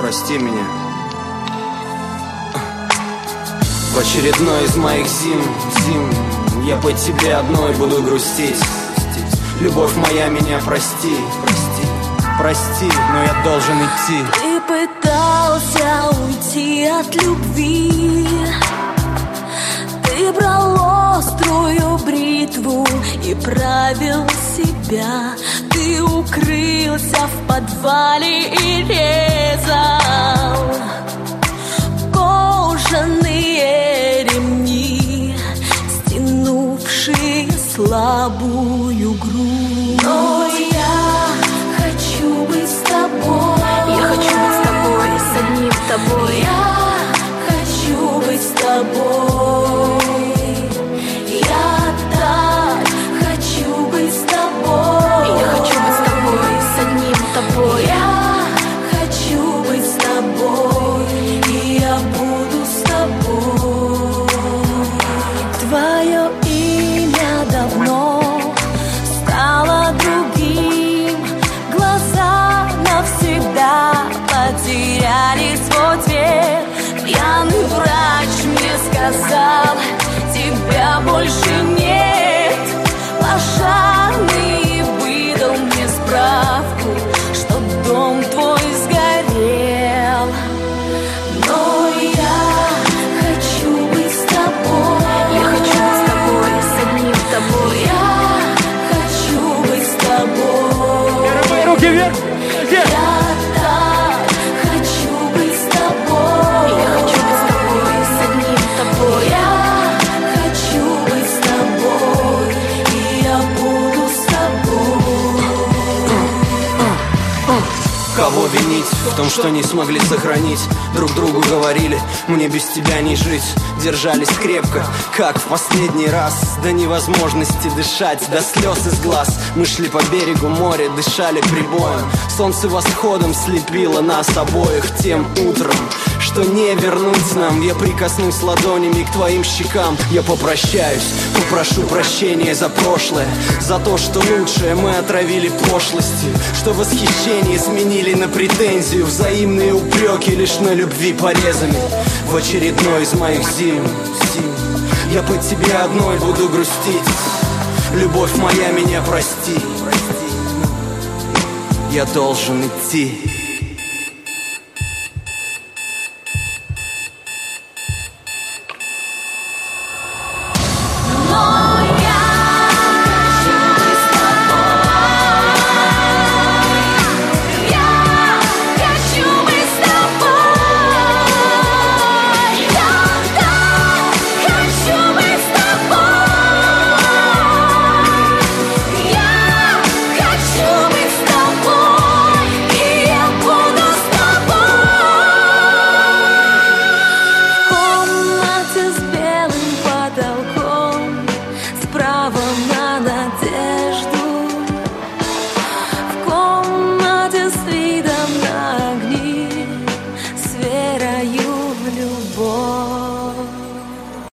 прости меня. В очередной из моих зим я по тебе одной буду грустить. Любовь моя, меня прости, но я должен идти. Ты пытался уйти от любви, ты брал острую бритву и правил себя. Ты укрылся в подвале и резал кожаные ремни, стянувшие слабую грудь. Но я хочу быть с тобой. Я хочу быть с тобой, с одним тобой. Я хочу быть с тобой. Я так хочу быть с тобой. Я хочу быть с тобой, с одним тобой. Я хочу быть с тобой, и я буду с тобой. Твое имя давно стало другим. Глаза навсегда потеряли свой цвет. Пьяный врач мне сказал, тебя больше нет. Пожарный выдал мне справку, что дом твой сгорел. Но я хочу быть с тобой. Я хочу быть с тобой, с одним тобой. Я хочу быть с тобой. Руки вверх! Я так хочу быть с тобой. Я хочу быть с тобой, с одним тобой. Я хочу быть с тобой, и я буду с тобой. Кого винить в том, что не смогли сохранить? Друг другу говорили, мне без тебя не жить. Держались крепко, как в последний раз. До невозможности дышать, до слез из глаз. Мы шли по берегу моря, дышали прибоем. Солнце восходом слепило нас обоих тем утром, что не вернуть нам. Я прикоснусь ладонями к твоим щекам. Я попрощаюсь, попрошу прощения за прошлое, за то, что лучшее мы отравили пошлостью, что восхищение сменили на претензию, взаимные упреки лишь на любви порезами. В очередной из моих зим я по тебе одной буду грустить. Любовь моя, меня прости, я должен идти.